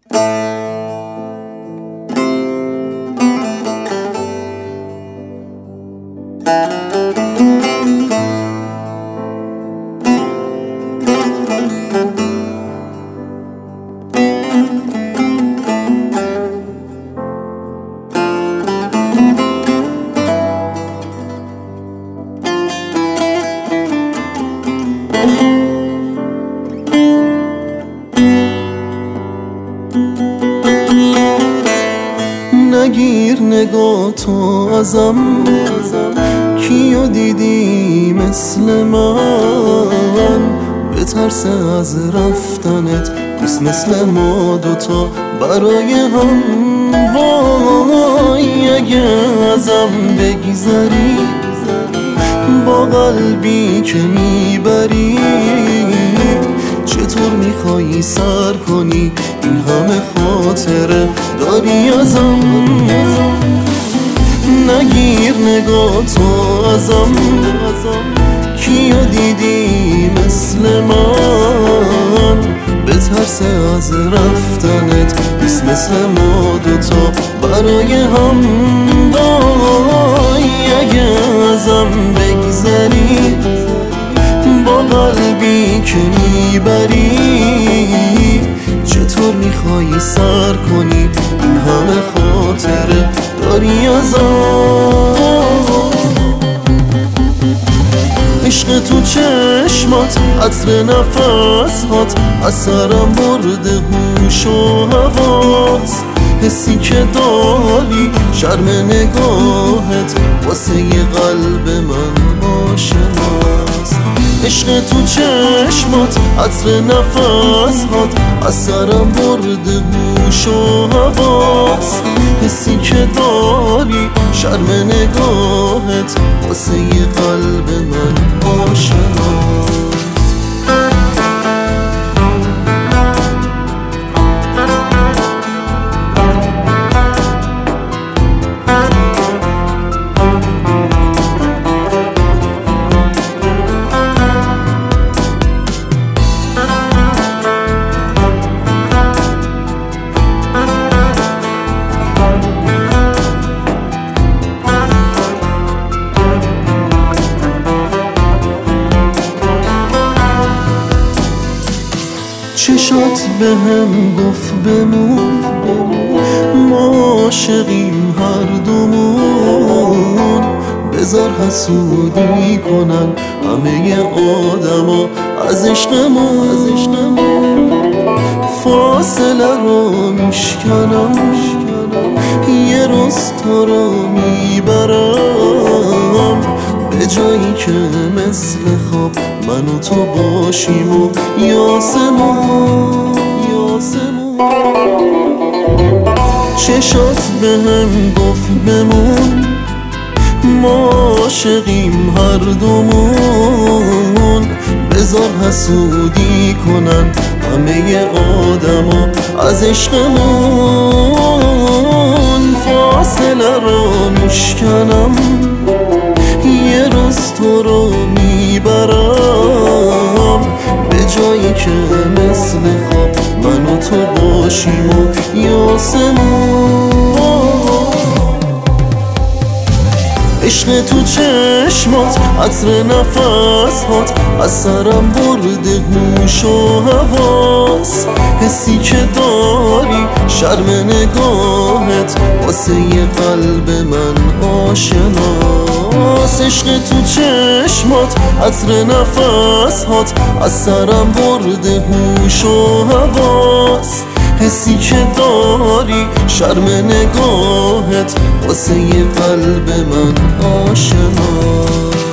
نگیر نگاه تو ازم، کیو دیدی مثل من؟ بترسه از رفتنت نیست مثل ما دوتا برای هم. وای اگه ازم بگذری با قلبی که میبری، چطور میخوایی سر کنی این همه خاطره داری ازم؟ نگیر نگاه تو ازم، کیو دیدی مثل من؟ بترسه از رفتنت نیست مثل ما دوتا برای هم. وای اگه ازم بگذری با قلبی که میبری، چطور میخوایی سر کنی این همه خاطره داری ازم؟ عشق تو چشمات، عطر نفسهات، از سرم برده هوش و حواس. حسی که داری، شرم نگاهت واسه ی قلب من آشناست. عشق تو چشمات، عطر نفسهات، از سرم برده هوش و حواس. حسی که داری، شرم نگاهت واسه ی قلب من آشناست. چشات به هم گفت بمون، ما عاشقیم هر دومون. بذار حسودی کنن همه آدما از عشقمون. فاصله رو میشکنم، یه روز تو رو میبرم به جایی که مثل خواب من و تو باشیم و یاسمون. چشات به هم گفت بمون، ما عاشقیم هر دومون. بذار حسودی کنن همه آدما از عشقمون. فاصله رو میشکنم، یه روز تو رو میبرم به جایی که مثل خواب من و تو باشیم و یاسمون. عشق تو چشمات، عطر نفسهات، از سرم برده هوش و حواس. حسی که داری، شرم نگاهت واسه ی قلب من آشناست. عشق تو چشمات، عطر نفسهات، از سرم برده هوش و حواس. حسی که داری، شرم نگاهت واسه ی قلب من آشناست.